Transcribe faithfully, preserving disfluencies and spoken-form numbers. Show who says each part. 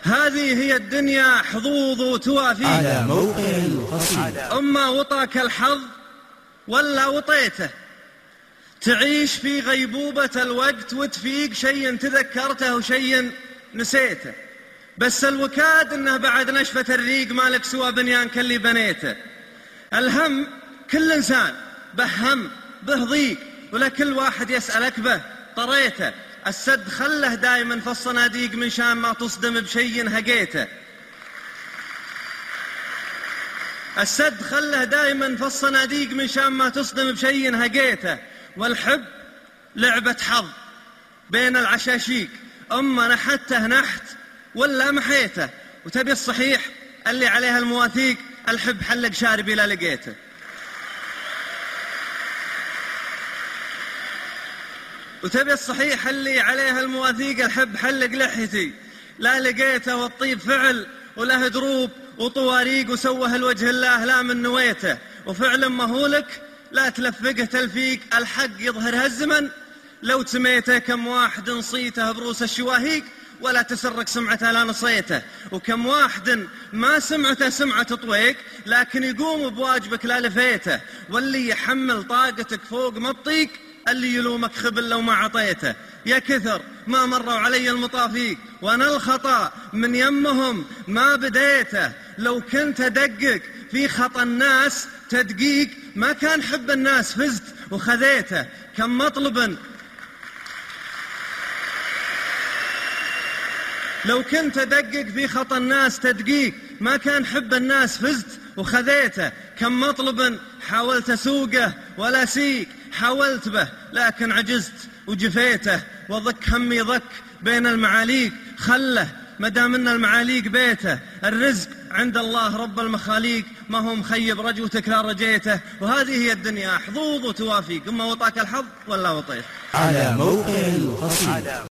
Speaker 1: هذه هي الدنيا حظوظ توافيك.
Speaker 2: على موقع القصيد.
Speaker 1: أما وطاك الحظ ولا وطيته، تعيش في غيبوبة الوقت وتفيق شيء تذكرته وشيء نسيته. بس الوكاد إنه بعد نشفة الريق مالك سوى بنيانك اللي بنيته. الهم كل إنسان به هم به ضيق، ولكل واحد يسألك به طريته. السد خله دائما في الصناديق من شان ما تصدم بشيء هقيته. السد خله دائما في الصناديق من شان ما تصدم بشيء هقيته. والحب لعبة حظ بين العشاشيق، أما نحته نحت ولا محيته. وتبي الصحيح اللي عليها المواثيق، الحب حلق شاربي لا لقيته. وتبي الصحيح اللي عليها المواثيق، الحب حلق لحيتي لا لقيته. والطيب فعل وله دروب وطواريق، وسوه الوجه الله لا من نويته. وفعل مهولك لا تلفقه تلفيق، الحق يظهرها الزمن لو تميته. كم واحد نصيته بروس الشواهيق، ولا تسرك سمعته لا نصيته. وكم واحد ما سمعته سمعة طويق، لكن يقوم بواجبك لا لفيته. واللي يحمل طاقتك فوق ما تطيق، اللي يلومك خبل لو ما عطيته. يا كثر ما مروا علي المطافيق، وانا الخطأ من يمهم ما بديته. لو كنت ادقق في خطأ الناس تدقيق، ما كان حب الناس فزت وخذيته. كم مطلب لو كنت أدقق في خطأ الناس تدقيق، ما كان حب الناس فزت وخذيته. كم مطلب حاولت أسوقه ولا سيق، حاولت به لكن عجزت وجفيته. وضك همي ضك بين المعاليق، خله مدام ان المعاليق بيته. الرزق عند الله رب المخاليق، ما هو مخيب رجوتك لا رجيته. وهذه هي الدنيا حظوظ وتوافيق، اما وطاك الحظ ولا وطيت.
Speaker 2: على موقع القصيد.